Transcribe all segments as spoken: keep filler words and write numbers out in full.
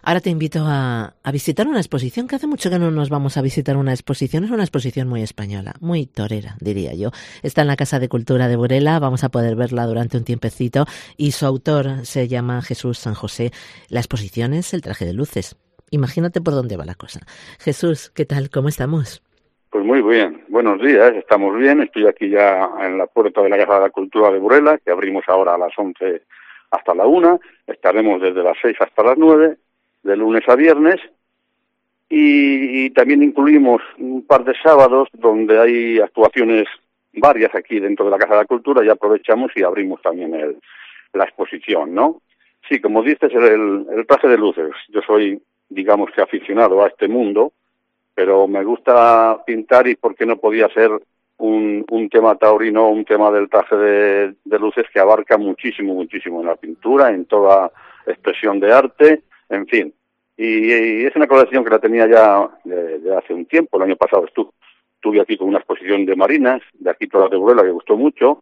Ahora te invito a, a visitar una exposición, que hace mucho que no nos vamos a visitar una exposición. Es una exposición muy española, muy torera, diría yo. Está en la Casa de Cultura de Burela, vamos a poder verla durante un tiempecito, y su autor se llama Jesús San José. La exposición es El traje de luces. Imagínate por dónde va la cosa. Jesús, ¿qué tal? ¿Cómo estamos? Pues muy bien, buenos días, estamos bien. Estoy aquí ya en la puerta de la Casa de la Cultura de Burela, que abrimos ahora a las once hasta la una. Estaremos desde las seis hasta las nueve, de lunes a viernes, y, y también incluimos un par de sábados donde hay actuaciones varias aquí dentro de la Casa de la Cultura, y aprovechamos y abrimos también el, la exposición, ¿no? Sí, como dices, el, el traje de luces. Yo soy, digamos que aficionado a este mundo, pero me gusta pintar, y por qué no podía ser un, un tema taurino, un tema del traje de, de luces que abarca muchísimo, muchísimo en la pintura, en toda expresión de arte, en fin. Y, y es una colección que la tenía ya de, de hace un tiempo. El año pasado estuve, estuve aquí con una exposición de marinas, de aquí toda de Burela, que gustó mucho,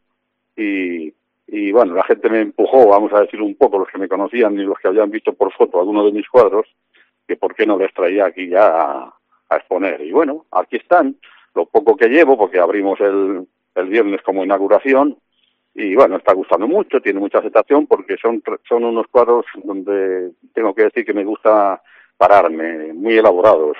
y, y bueno, la gente me empujó, vamos a decir un poco, los que me conocían y los que habían visto por foto algunos de mis cuadros, que por qué no les traía aquí ya a, a exponer. Y bueno, aquí están, lo poco que llevo, porque abrimos el, el viernes como inauguración, y bueno, está gustando mucho, tiene mucha aceptación, porque son son unos cuadros donde tengo que decir que me gusta pararme, muy elaborados,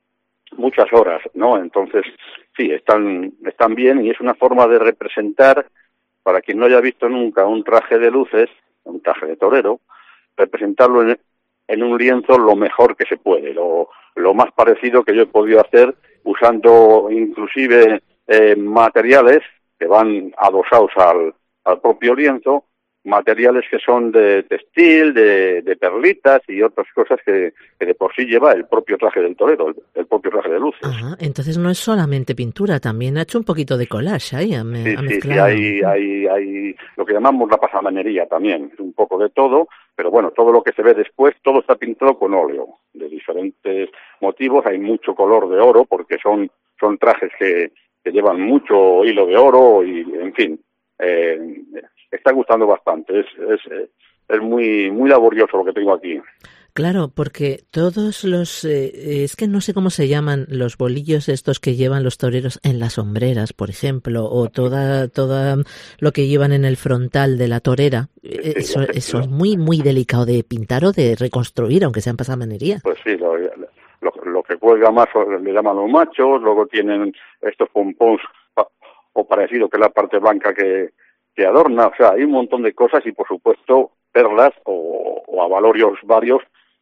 muchas horas, ¿no? Entonces, sí, están están bien, y es una forma de representar, para quien no haya visto nunca un traje de luces, un traje de torero, representarlo en, en un lienzo lo mejor que se puede, lo, lo más parecido que yo he podido hacer, usando inclusive eh, materiales que van adosados al al propio lienzo, materiales que son de textil, de, de perlitas y otras cosas que, que de por sí lleva el propio traje del torero, el, el propio traje de luces. Ajá, entonces no es solamente pintura, también ha hecho un poquito de collage ahí, ha, me, Sí, ha sí, sí, mezclado. hay, hay, hay lo que llamamos la pasamanería también, un poco de todo, pero bueno, todo lo que se ve después, todo está pintado con óleo, de diferentes motivos. Hay mucho color de oro, porque son, son trajes que, que llevan mucho hilo de oro, y en fin, eh, está gustando bastante, es, es, es muy, muy laborioso lo que tengo aquí. Claro, porque todos los... Eh, es que no sé cómo se llaman los bolillos estos que llevan los toreros en las hombreras, por ejemplo, o toda toda lo que llevan en el frontal de la torera. Sí, sí, Eso, lo, eso lo, es muy, muy delicado de pintar o de reconstruir, aunque sea en pasamanería. Pues sí, lo, lo, lo que cuelga más le llaman los machos, luego tienen estos pompons o parecido, que es la parte blanca que, que adorna, o sea, hay un montón de cosas, y por supuesto perlas o, o abalorios varios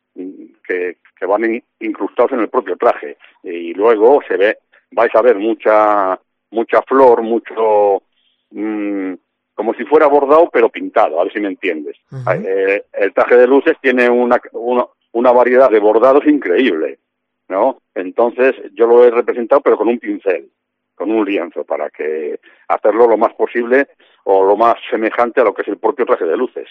que, que van in, incrustados en el propio traje, y luego se ve, vais a ver mucha mucha flor, mucho mmm, como si fuera bordado pero pintado, a ver si me entiendes. Uh-huh. eh, el traje de luces tiene una, una una variedad de bordados increíble, ¿no? Entonces yo lo he representado pero con un pincel, con un lienzo, para que hacerlo lo más posible o lo más semejante a lo que es el propio traje de luces.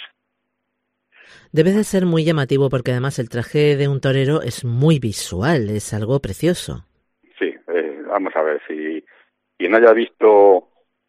Debe de ser muy llamativo, porque además el traje de un torero es muy visual, es algo precioso. Sí, eh, vamos a ver, si quien haya visto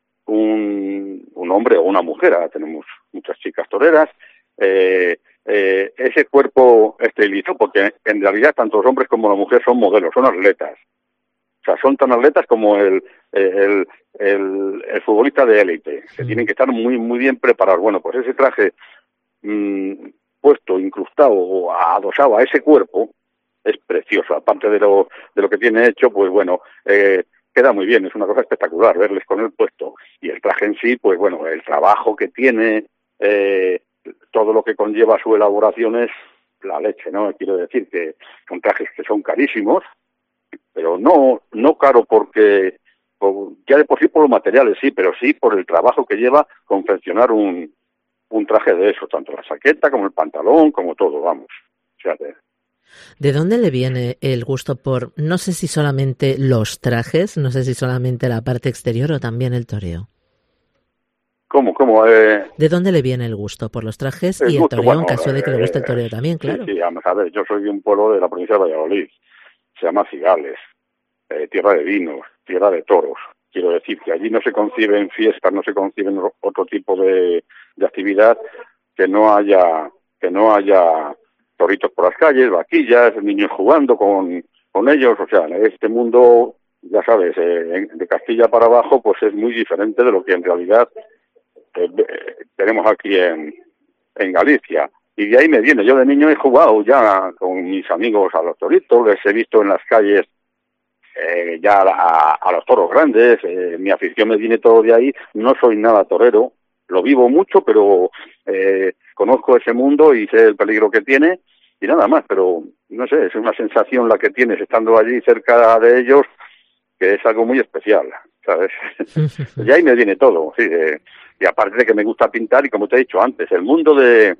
un, un hombre o una mujer, ahora tenemos muchas chicas toreras, eh, eh, ese cuerpo estilizado, porque en realidad tanto los hombres como la mujer son modelos, son atletas. O sea, son tan atletas como el, el, el, el futbolista de élite, que mm. tienen que estar muy muy bien preparados. Bueno, pues ese traje mmm, puesto, incrustado o adosado a ese cuerpo es precioso. Aparte de lo de lo que tiene hecho, pues bueno, eh, queda muy bien, es una cosa espectacular verles con el puesto. Y el traje en sí, pues bueno, el trabajo que tiene, eh, todo lo que conlleva su elaboración es la leche, ¿no? Quiero decir que son trajes que son carísimos, pero no no caro porque por, ya de por sí por los materiales sí, pero sí por el trabajo que lleva confeccionar un un traje de eso, tanto la chaqueta como el pantalón, como todo, vamos. O sea, de... ¿De dónde le viene el gusto por, no sé si solamente los trajes, no sé si solamente la parte exterior o también el toreo? ¿Cómo, cómo? Eh... ¿De dónde le viene el gusto por los trajes el y gusto, el toreo, bueno, en caso de que eh, le guste el toreo también, claro? Sí, sí, vamos a ver, yo soy de un pueblo de la provincia de Valladolid, se llama Cigales, eh, tierra de vinos, tierra de toros. Quiero decir que allí no se conciben fiestas, no se conciben otro tipo de, de actividad que no haya que no haya toritos por las calles, vaquillas, niños jugando con, con ellos, o sea, este mundo, ya sabes, eh, de Castilla para abajo, pues es muy diferente de lo que en realidad eh, tenemos aquí en, en Galicia. Y de ahí me viene, yo de niño he jugado ya con mis amigos a los toritos, les he visto en las calles eh, ya a, a los toros grandes, eh, mi afición me viene todo de ahí, no soy nada torero, lo vivo mucho, pero eh, conozco ese mundo y sé el peligro que tiene y nada más, pero no sé, es una sensación la que tienes estando allí cerca de ellos, que es algo muy especial, ¿sabes? Y ahí me viene todo, sí, eh, y aparte de que me gusta pintar y como te he dicho antes, el mundo de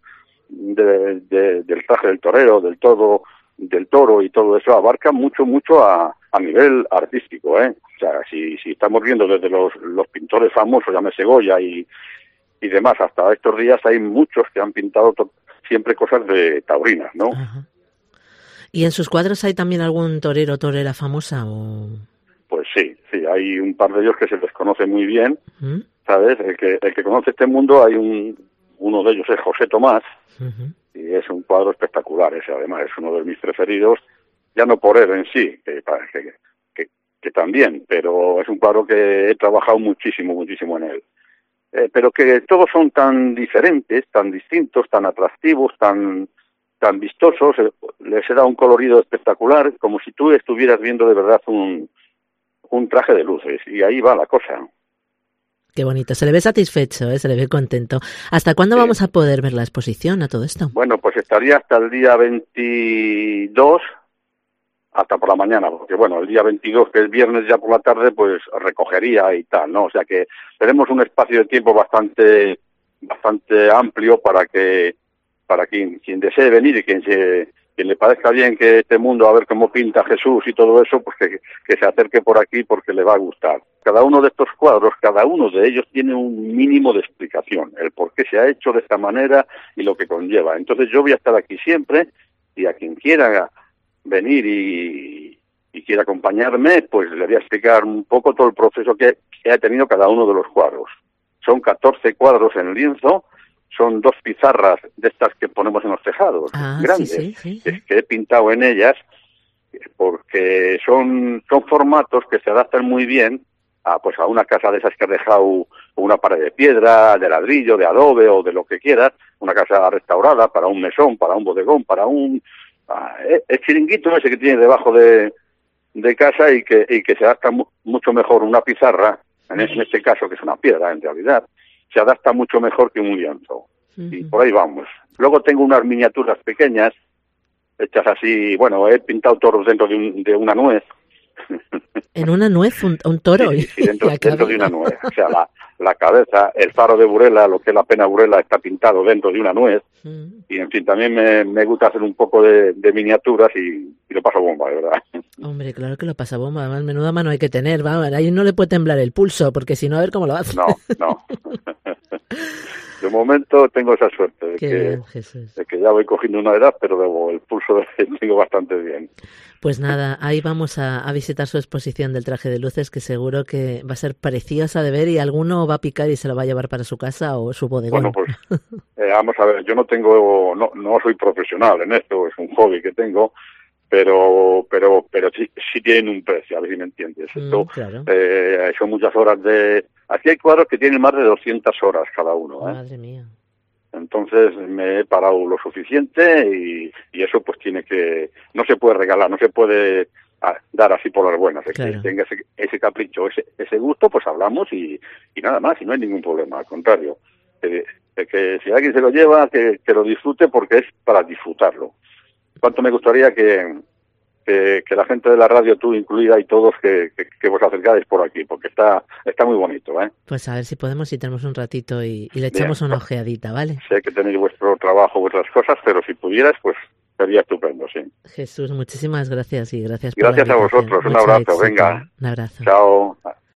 De, de, del traje del torero, del todo, del toro y todo eso abarca mucho, mucho a, a nivel artístico, ¿eh? O sea, si, si estamos viendo desde los, los pintores famosos, llámese Goya y, y demás, hasta estos días hay muchos que han pintado to- siempre cosas de taurinas, ¿no? Ajá. ¿Y en sus cuadros hay también algún torero o torera famosa? O... Pues sí, sí, hay un par de ellos que se les conoce muy bien, ¿Mm? ¿sabes? El que, el que conoce este mundo, hay un, uno de ellos es José Tomás, Uh-huh. y es un cuadro espectacular ese, además es uno de mis preferidos, ya no por él en sí, que, que, que, que también, pero es un cuadro que he trabajado muchísimo, muchísimo en él. Eh, pero que todos son tan diferentes, tan distintos, tan atractivos, tan tan vistosos, eh, les da un colorido espectacular, como si tú estuvieras viendo de verdad un, un traje de luces, y ahí va la cosa. Qué bonito, se le ve satisfecho, ¿eh? Se le ve contento. ¿Hasta cuándo Sí. vamos a poder ver la exposición a todo esto? Bueno, pues estaría hasta el día veintidós, hasta por la mañana, porque bueno, el día veintidós, que es viernes ya por la tarde, pues recogería y tal, ¿no? O sea que tenemos un espacio de tiempo bastante bastante amplio para que para quien, quien desee venir y quien se quien le parezca bien que este mundo, a ver cómo pinta Jesús y todo eso, pues que, que se acerque por aquí porque le va a gustar. Cada uno de estos cuadros, cada uno de ellos tiene un mínimo de explicación, el por qué se ha hecho de esta manera y lo que conlleva. Entonces yo voy a estar aquí siempre y a quien quiera venir y, y quiera acompañarme, pues le voy a explicar un poco todo el proceso que, que ha tenido cada uno de los cuadros. Son catorce cuadros en lienzo, son dos pizarras de estas que ponemos en los tejados, ah, grandes, sí, sí, sí, sí. que he pintado en ellas, porque son son formatos que se adaptan muy bien a pues a una casa de esas que has dejado una pared de piedra, de ladrillo, de adobe o de lo que quieras, una casa restaurada para un mesón, para un bodegón, para un ah, el chiringuito ese que tiene debajo de, de casa y que y que se adapta mu- mucho mejor una pizarra, en, en este caso que es una piedra en realidad, se adapta mucho mejor que un lienzo. Uh-huh. Y por ahí vamos. Luego tengo unas miniaturas pequeñas, hechas así, bueno, he pintado toros dentro de, un, de una nuez. ¿En una nuez? ¿Un, un toro? Sí, sí, dentro, dentro de una nuez. O sea, la, la cabeza, el faro de Burela, lo que es la pena Burela, está pintado dentro de una nuez. Uh-huh. Y, en fin, también me, me gusta hacer un poco de, de miniaturas y, y lo paso bomba, de verdad. Hombre, claro que lo pasa bomba. Además, menuda mano hay que tener. Vamos, ahí no le puede temblar el pulso, porque si no, a ver cómo lo hace. No, no. De momento tengo esa suerte de Qué que, bien, Jesús. de que ya voy cogiendo una edad, pero debo, el pulso tengo bastante bien. Pues nada, ahí vamos a, a visitar su exposición del traje de luces, que seguro que va a ser preciosa de ver y alguno va a picar y se lo va a llevar para su casa o su bodegón. Bueno, pues eh, vamos a ver, yo no tengo, no, no soy profesional en esto, es un hobby que tengo, pero pero pero sí, sí tienen un precio, a ver si me entiendes. Esto, mm, claro. eh, son muchas horas de... Aquí hay cuadros que tienen más de doscientas horas cada uno, ¿eh? Madre mía. Entonces me he parado lo suficiente y, y eso pues tiene que... No se puede regalar, no se puede a, dar así por las buenas. El Claro. que tenga ese, ese capricho, ese, ese gusto, pues hablamos y, y nada más, y no hay ningún problema, al contrario. Eh, eh, que si alguien se lo lleva, que, que lo disfrute porque es para disfrutarlo. Cuánto me gustaría que, que, que la gente de la radio, tú incluida y todos, que, que, que vos acercáis por aquí, porque está está muy bonito, ¿eh? Pues a ver si podemos, si tenemos un ratito y, y le echamos Bien. una ojeadita, ¿vale? Sé que tenéis vuestro trabajo, vuestras cosas, pero si pudieras, pues sería estupendo, sí. Jesús, muchísimas gracias y gracias por Gracias la a invitación. vosotros, un Mucho abrazo, éxito. venga. Un abrazo. Chao.